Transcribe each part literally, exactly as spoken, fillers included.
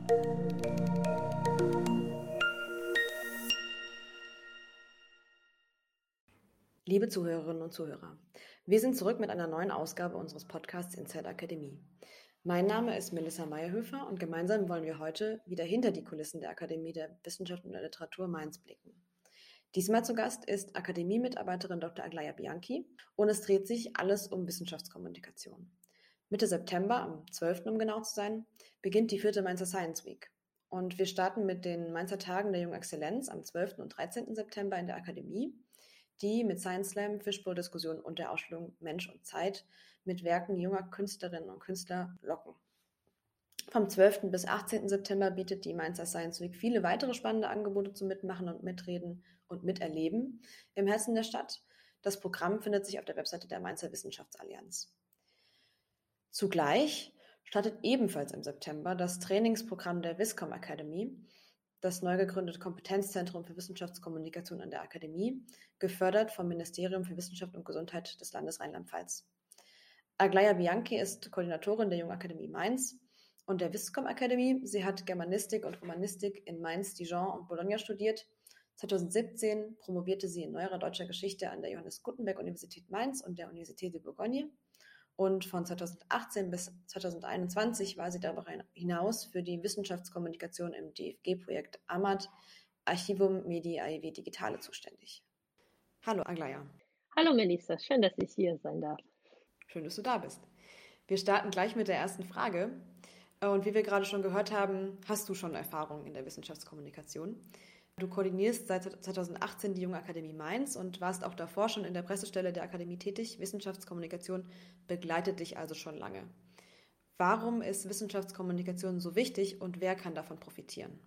Liebe Zuhörerinnen und Zuhörer, wir sind zurück mit einer neuen Ausgabe unseres Podcasts Inside Akademie. Mein Name ist Melissa Meyerhöfer und gemeinsam wollen wir heute wieder hinter die Kulissen der Akademie der Wissenschaft und der Literatur Mainz blicken. Diesmal zu Gast ist Akademie-Mitarbeiterin Doktor Aglaja Bianchi und es dreht sich alles um Wissenschaftskommunikation. Mitte September, am zwölften um genau zu sein, beginnt die vierte Mainzer Science Week. Und wir starten mit den Mainzer Tagen der Jungen Exzellenz am zwölften und dreizehnten September in der Akademie, die mit Science Slam, Fishbowl-Diskussionen und der Ausstellung Mensch und Zeit mit Werken junger Künstlerinnen und Künstler locken. Vom zwölften bis achtzehnten September bietet die Mainzer Science Week viele weitere spannende Angebote zum Mitmachen und Mitreden und Miterleben im Herzen der Stadt. Das Programm findet sich auf der Webseite der Mainzer Wissenschaftsallianz. Zugleich startet ebenfalls im September das Trainingsprogramm der Viscom Academy, das neu gegründete Kompetenzzentrum für Wissenschaftskommunikation an der Akademie, gefördert vom Ministerium für Wissenschaft und Gesundheit des Landes Rheinland-Pfalz. Aglaja Bianchi ist Koordinatorin der Jungen Akademie Mainz und der Viscom Academy. Sie hat Germanistik und Romanistik in Mainz, Dijon und Bologna studiert. zweitausendsiebzehn promovierte sie in neuerer deutscher Geschichte an der Johannes Gutenberg Universität Mainz und der Université de Bourgogne. Und von zweitausendachtzehn bis zweitausendeinundzwanzig war sie darüber hinaus für die Wissenschaftskommunikation im D F G-Projekt A M A D, Archivum Mediae Digitale, zuständig. Hallo Aglaja. Hallo Melissa, schön, dass ich hier sein darf. Schön, dass du da bist. Wir starten gleich mit der ersten Frage. Und wie wir gerade schon gehört haben, hast du schon Erfahrung in der Wissenschaftskommunikation. Du koordinierst seit zweitausendachtzehn die Junge Akademie Mainz und warst auch davor schon in der Pressestelle der Akademie tätig. Wissenschaftskommunikation begleitet dich also schon lange. Warum ist Wissenschaftskommunikation so wichtig und wer kann davon profitieren?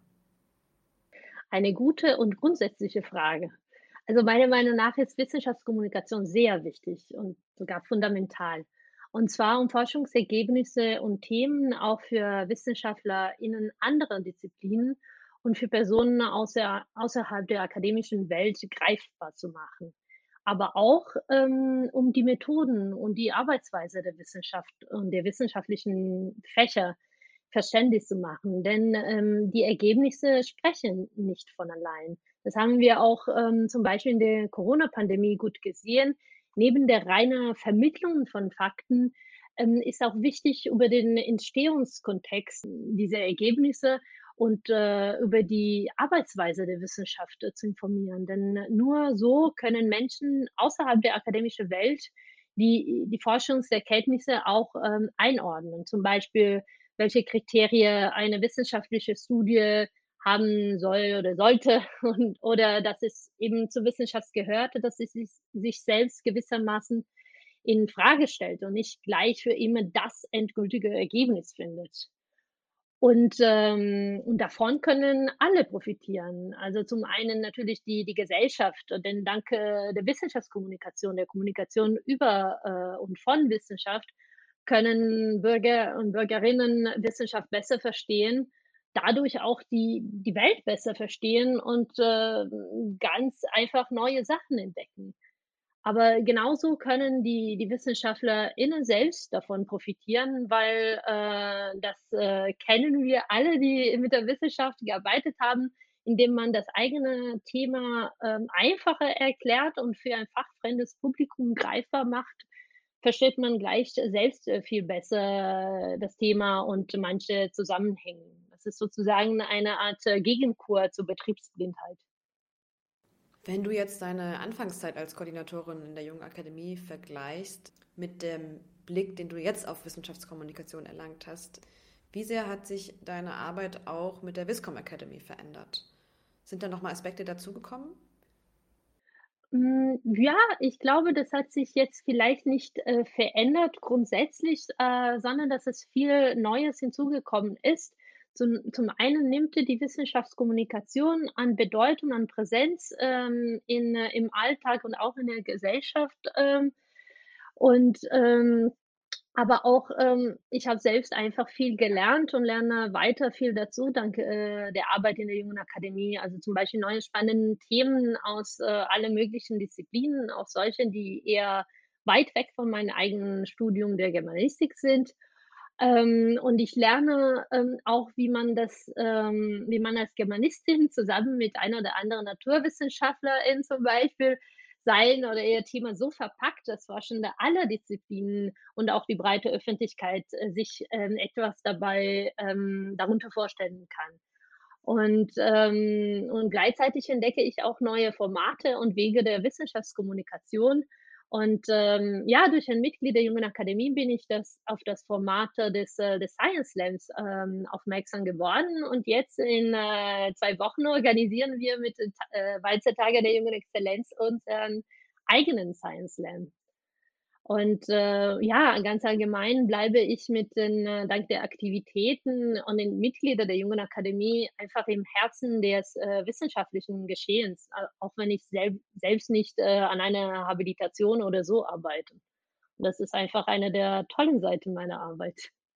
Eine gute und grundsätzliche Frage. Also meiner Meinung nach ist Wissenschaftskommunikation sehr wichtig und sogar fundamental. Und zwar um Forschungsergebnisse und Themen auch für WissenschaftlerInnen anderer Disziplinen und für Personen außer, außerhalb der akademischen Welt greifbar zu machen. Aber auch ähm, um die Methoden und die Arbeitsweise der Wissenschaft und der wissenschaftlichen Fächer verständlich zu machen. Denn ähm, die Ergebnisse sprechen nicht von allein. Das haben wir auch ähm, zum Beispiel in der Corona-Pandemie gut gesehen. Neben der reinen Vermittlung von Fakten ähm, ist auch wichtig, über den Entstehungskontext dieser Ergebnisse und äh, über die Arbeitsweise der Wissenschaft äh, zu informieren. Denn nur so können Menschen außerhalb der akademischen Welt die, die Forschungserkenntnisse auch ähm, einordnen. Zum Beispiel, welche Kriterien eine wissenschaftliche Studie haben soll oder sollte und, oder dass es eben zur Wissenschaft gehört, dass es sich, sich selbst gewissermaßen in Frage stellt und nicht gleich für immer das endgültige Ergebnis findet. Und, ähm, und davon können alle profitieren. Also zum einen natürlich die, die Gesellschaft, denn dank äh, der Wissenschaftskommunikation, der Kommunikation über äh, und von Wissenschaft, können Bürger und Bürgerinnen Wissenschaft besser verstehen, dadurch auch die, die Welt besser verstehen und äh, ganz einfach neue Sachen entdecken. Aber genauso können die die WissenschaftlerInnen selbst davon profitieren, weil, äh, das, äh, kennen wir alle, die mit der Wissenschaft gearbeitet haben, indem man das eigene Thema, ähm, einfacher erklärt und für ein fachfremdes Publikum greifbar macht, versteht man gleich selbst, äh, viel besser das Thema und manche Zusammenhänge. Das ist sozusagen eine Art, äh, Gegenkur zur Betriebsblindheit. Wenn du jetzt deine Anfangszeit als Koordinatorin in der Jungen Akademie vergleichst mit dem Blick, den du jetzt auf Wissenschaftskommunikation erlangt hast, wie sehr hat sich deine Arbeit auch mit der Viscom Academy verändert? Sind da nochmal Aspekte dazugekommen? Hm, ja, ich glaube, das hat sich jetzt vielleicht nicht, äh, verändert grundsätzlich, äh, sondern dass es viel Neues hinzugekommen ist. Zum zum einen nimmt die Wissenschaftskommunikation an Bedeutung, an Präsenz, ähm, in äh, im Alltag und auch in der Gesellschaft, ähm, und, ähm aber auch, ähm, ich habe selbst einfach viel gelernt und lerne weiter viel dazu dank, äh, der Arbeit in der Jungen Akademie. Also, zum Beispiel neue spannende Themen aus, äh, allen möglichen Disziplinen, auch solche, die eher weit weg von meinem eigenen Studium der Germanistik sind. Ähm, und ich lerne, ähm, auch, wie man das ähm, wie man als Germanistin zusammen mit einer oder anderen Naturwissenschaftlerin zum Beispiel sein oder ihr Thema so verpackt, dass Forschende aller Disziplinen und auch die breite Öffentlichkeit, äh, sich, ähm, etwas dabei ähm, darunter vorstellen kann. Und, ähm und gleichzeitig entdecke ich auch neue Formate und Wege der Wissenschaftskommunikation. Und, ähm, ja, durch ein Mitglied der Jungen Akademie bin ich das auf das Format äh, des, äh, des Science Slams, ähm, aufmerksam geworden. Und jetzt in, äh, zwei Wochen organisieren wir mit den Ta äh, Walzer Tage der Jungen Exzellenz unseren eigenen Science Slam. Und, äh, ja, ganz allgemein bleibe ich mit den äh, dank der Aktivitäten und den Mitglieder der Jungen Akademie einfach im Herzen des, äh, wissenschaftlichen Geschehens, a auch wenn ich selb selbst nicht, äh, an einer Habilitation oder so arbeite. Und das ist einfach eine der tollen Seiten meiner Arbeit.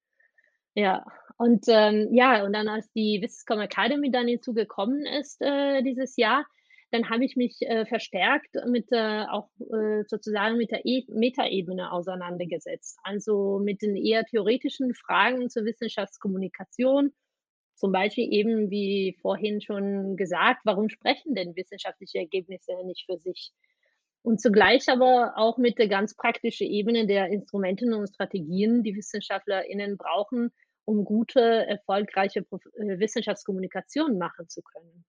Ja, und, ähm, ja, und dann, als die Viscom Academy dann hinzugekommen ist, äh, dieses Jahr, dann habe ich mich, äh, verstärkt mit, äh, auch, äh, sozusagen mit der E Metaebene auseinandergesetzt. Also, mit den eher theoretischen Fragen zur Wissenschaftskommunikation, zum Beispiel eben, wie vorhin schon gesagt, warum sprechen denn wissenschaftliche Ergebnisse nicht für sich? Und zugleich aber auch mit der ganz praktischen Ebene der Instrumenten und Strategien, die WissenschaftlerInnen brauchen, um gute, erfolgreiche Prof äh, Wissenschaftskommunikation machen zu können.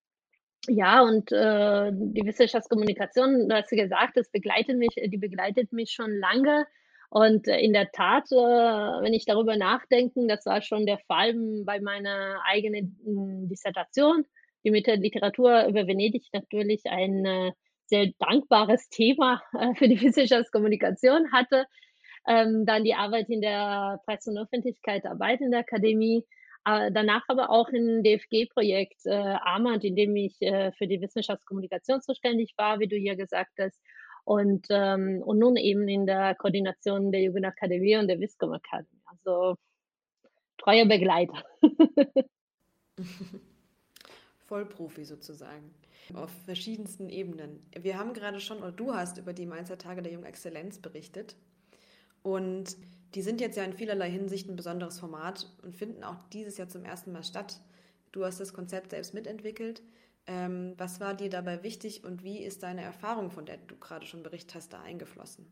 Ja, und, äh, die Wissenschaftskommunikation, du hast ja gesagt, das begleitet mich äh, die begleitet mich schon lange. Und, äh, in der Tat, äh, wenn ich darüber nachdenke, das war schon der Fall, hm, bei meiner eigenen, hm, Dissertation, die mit der Literatur über Venedig natürlich ein, äh, sehr dankbares Thema, äh, für die Wissenschaftskommunikation hatte. Ähm, dann die Arbeit in der Presse und Öffentlichkeitsarbeit in der Akademie, äh, danach aber auch im D F G-Projekt, äh, AMAD, in dem ich, äh, für die Wissenschaftskommunikation zuständig war, wie du hier gesagt hast. Und, ähm und nun eben in der Koordination der Jugendakademie und der Viscom Academy. Also, treuer Begleiter. Vollprofi sozusagen. Auf verschiedensten Ebenen. Wir haben gerade schon, oder du hast über die Mainzer Tage der Jungen Exzellenz berichtet. Und die sind jetzt ja in vielerlei Hinsicht ein besonderes Format und finden auch dieses Jahr zum ersten Mal statt. Du hast das Konzept selbst mitentwickelt. Ähm, was war dir dabei wichtig und wie ist deine Erfahrung, von der du gerade schon berichtet hast, da eingeflossen?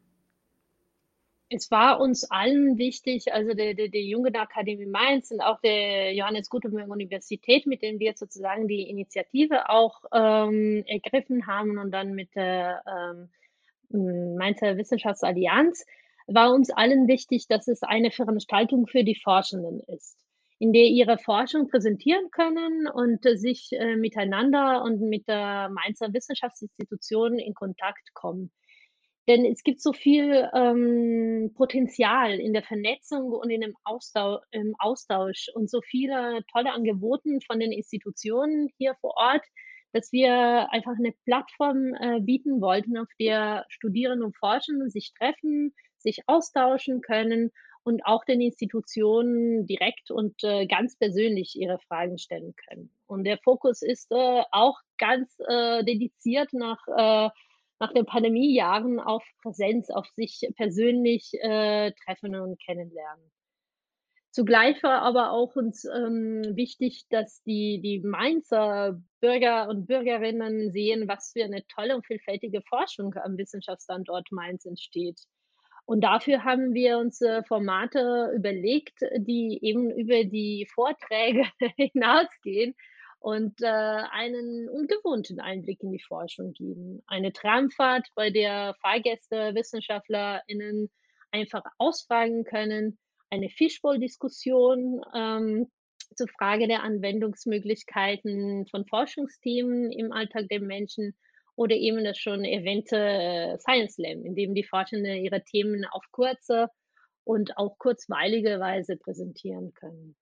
Es war uns allen wichtig, also der der die Jugendakademie Mainz und auch der Johannes Gutenberg Universität, mit denen wir sozusagen die Initiative auch, ähm, ergriffen haben und dann mit der, ähm, hm, Mainzer Wissenschaftsallianz, war uns allen wichtig, dass es eine Veranstaltung für die Forschenden ist, in der ihre Forschung präsentieren können und, äh, sich, äh, miteinander und mit der Mainzer Wissenschaftsinstitution in Kontakt kommen. Denn es gibt so viel, ähm, Potenzial in der Vernetzung und in dem Austau im Austausch und so viele tolle Angeboten von den Institutionen hier vor Ort, dass wir einfach 'ne Plattform, äh, bieten wollten, auf der Studierende und Forschende sich treffen, sich austauschen können und auch den Institutionen direkt und, äh, ganz persönlich ihre Fragen stellen können. Und der Fokus ist, äh, auch ganz, äh, dediziert nach, äh nach den Pandemiejahren auf Präsenz, auf sich persönlich, äh, treffen und kennenlernen. Zugleich war aber auch uns, ähm, wichtig, dass die die Mainzer Bürger und Bürgerinnen sehen, was für 'ne tolle und vielfältige Forschung am Wissenschaftsstandort Mainz entsteht. Und dafür haben wir uns, äh, Formate überlegt, die eben über die Vorträge hinausgehen und, äh, einen ungewohnten Einblick in die Forschung geben. Eine Tramfahrt, bei der Fahrgäste WissenschaftlerInnen einfach ausfragen können, eine Fishbowl-Diskussion, ähm, zur Frage der Anwendungsmöglichkeiten von Forschungsthemen im Alltag der Menschen oder eben das schon erwähnte, äh, Science Slam, in dem die Forschenden ihre Themen auf kurze und auch kurzweilige Weise präsentieren können.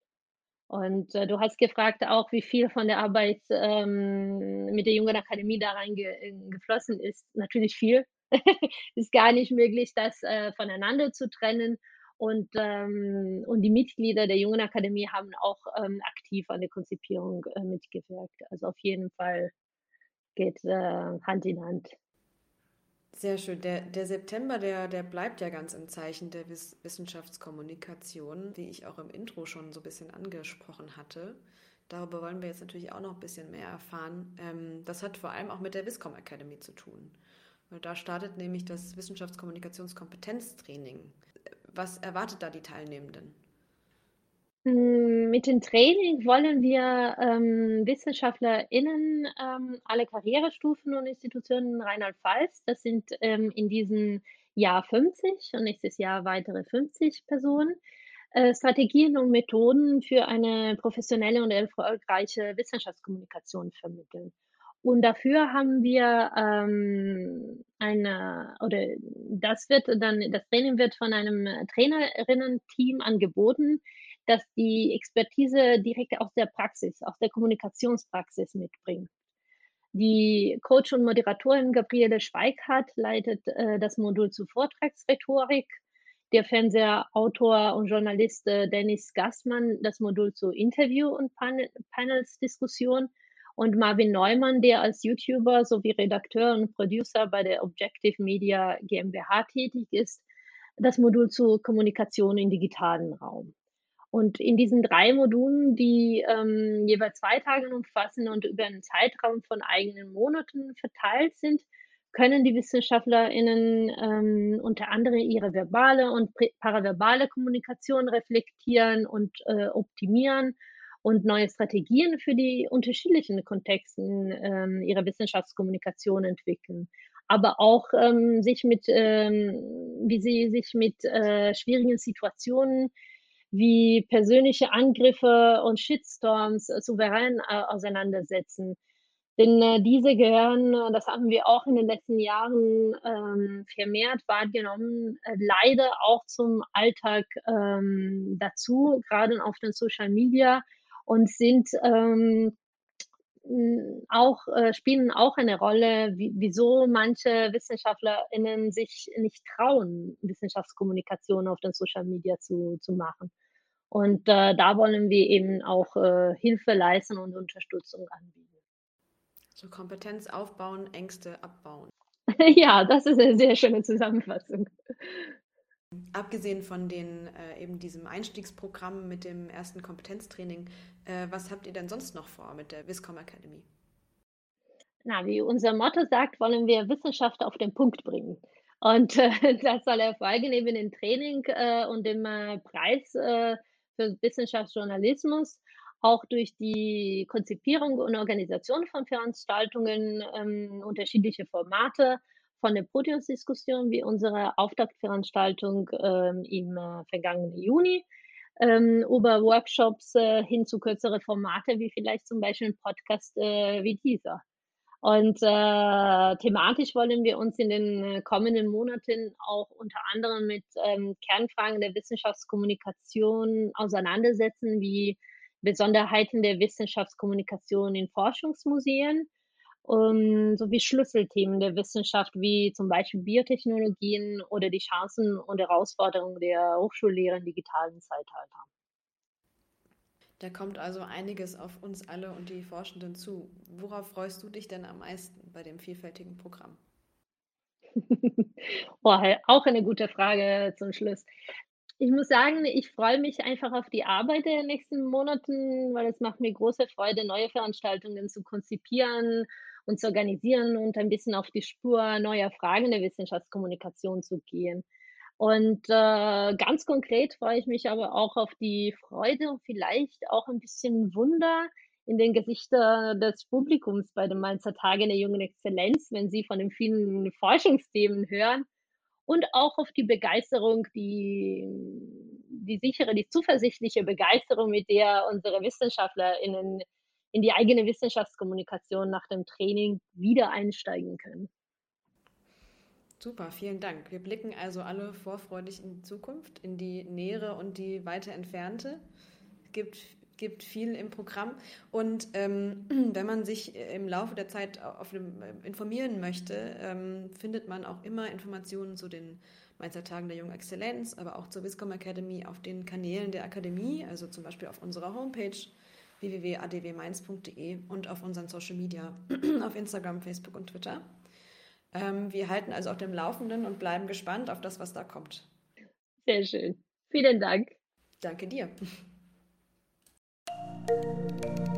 Und, äh, du hast gefragt auch, wie viel von der Arbeit, ähm, mit der Jungen Akademie da rein ge äh, geflossen ist. Natürlich viel. Ist gar nicht möglich, das, äh, voneinander zu trennen. Und, ähm und die Mitglieder der Jungen Akademie haben auch, ähm, aktiv an der Konzipierung, äh, mitgewirkt. Also, auf jeden Fall geht, äh, Hand in Hand. Sehr schön. Der, der September, der, der bleibt ja ganz im Zeichen der Wiss Wissenschaftskommunikation, wie ich auch im Intro schon so ein bisschen angesprochen hatte. Darüber wollen wir jetzt natürlich auch noch ein bisschen mehr erfahren. Ähm, das hat vor allem auch mit der Viscom Academy zu tun. Und da startet nämlich das Wissenschaftskommunikationskompetenztraining. Was erwartet da die Teilnehmenden? Mm, Mit dem Training wollen wir ähm, WissenschaftlerInnen ähm, alle Karrierestufen und Institutionen in Rheinland-Pfalz, das sind ähm, in diesem Jahr fünfzig und nächstes Jahr weitere fünfzig Personen, äh, Strategien und Methoden für eine professionelle und erfolgreiche Wissenschaftskommunikation vermitteln. Und dafür haben wir ähm, eine, oder das wird dann, das Training wird von einem Trainerinnen-Team angeboten, das die Expertise direkt aus der Praxis, aus der Kommunikationspraxis mitbringt. Die Coach und Moderatorin Gabriele Schweikart leitet äh, das Modul zur Vortragsrhetorik, der Fernsehautor und Journalist äh, Dennis Gassmann das Modul zur Interview- und Pan Panelsdiskussion und Marvin Neumann, der als YouTuber sowie Redakteur und Producer bei der Objective Media GmbH tätig ist, das Modul zur Kommunikation im digitalen Raum. Und in diesen drei Modulen, die ähm, jeweils zwei Tage umfassen und über einen Zeitraum von eigenen Monaten verteilt sind, können die WissenschaftlerInnen ähm, unter anderem ihre verbale und paraverbale Kommunikation reflektieren und äh, optimieren und neue Strategien für die unterschiedlichen Kontexten ähm, ihrer Wissenschaftskommunikation entwickeln. Aber auch ähm, sich mit, ähm, wie sie sich mit äh, schwierigen Situationen wie persönliche Angriffe und Shitstorms äh, souverän äh, auseinandersetzen. Denn äh, diese gehören, äh, das haben wir auch in den letzten Jahren ähm, vermehrt wahrgenommen, äh, leider auch zum Alltag ähm, dazu, gerade auf den Social Media und sind ähm, auch äh, spielen auch eine Rolle, wie, wieso manche WissenschaftlerInnen sich nicht trauen, Wissenschaftskommunikation auf den Social Media zu, zu machen. Und äh, da wollen wir eben auch äh, Hilfe leisten und Unterstützung anbieten. So Kompetenz aufbauen, Ängste abbauen. Ja, das ist eine sehr schöne Zusammenfassung. Abgesehen von den äh, eben diesem Einstiegsprogramm mit dem ersten Kompetenztraining, äh, was habt ihr denn sonst noch vor mit der Viscom Academy? Na, wie unser Motto sagt, wollen wir Wissenschaft auf den Punkt bringen. Und äh, das soll erfolgen eben im Training äh, und dem äh, Preis äh, für Wissenschaftsjournalismus, auch durch die Konzipierung und Organisation von Veranstaltungen, ähm, unterschiedliche Formate, von der Podiumsdiskussion wie unsere Auftaktveranstaltung ähm, im äh, vergangenen Juni, ähm, über Workshops äh, hin zu kürzere Formate, wie vielleicht zum Beispiel ein Podcast äh, wie dieser. Und äh, thematisch wollen wir uns in den äh, kommenden Monaten auch unter anderem mit ähm, Kernfragen der Wissenschaftskommunikation auseinandersetzen, wie Besonderheiten der Wissenschaftskommunikation in Forschungsmuseen, um, sowie Schlüsselthemen der Wissenschaft wie zum Beispiel Biotechnologien oder die Chancen und Herausforderungen der Hochschullehre im digitalen Zeitalter. Da kommt also einiges auf uns alle und die Forschenden zu. Worauf freust du dich denn am meisten bei dem vielfältigen Programm? Boah, auch eine gute Frage zum Schluss. Ich muss sagen, ich freue mich einfach auf die Arbeit der nächsten Monaten, weil es macht mir große Freude, neue Veranstaltungen zu konzipieren und zu organisieren und ein bisschen auf die Spur neuer Fragen der Wissenschaftskommunikation zu gehen. Und äh, ganz konkret freue ich mich aber auch auf die Freude und vielleicht auch ein bisschen Wunder in den Gesichtern des Publikums bei den Mainzer Tagen der jungen Exzellenz, wenn sie von den vielen Forschungsthemen hören und auch auf die Begeisterung, die die sichere, die zuversichtliche Begeisterung, mit der unsere WissenschaftlerInnen in die eigene Wissenschaftskommunikation nach dem Training wieder einsteigen können. Super, vielen Dank. Wir blicken also alle vorfreudig in die Zukunft, in die nähere und die weiter entfernte. Es gibt, gibt viel im Programm. Und ähm, wenn man sich im Laufe der Zeit auf dem, äh, informieren möchte, ähm, findet man auch immer Informationen zu den Mainzer Tagen der Jungen Exzellenz, aber auch zur Viscom Academy auf den Kanälen der Akademie, also zum Beispiel auf unserer Homepage w w w punkt a d w mainz punkt d e und auf unseren Social Media, auf Instagram, Facebook und Twitter. Ähm, wir halten also auf dem Laufenden und bleiben gespannt auf das, was da kommt. Sehr schön. Vielen Dank. Danke dir.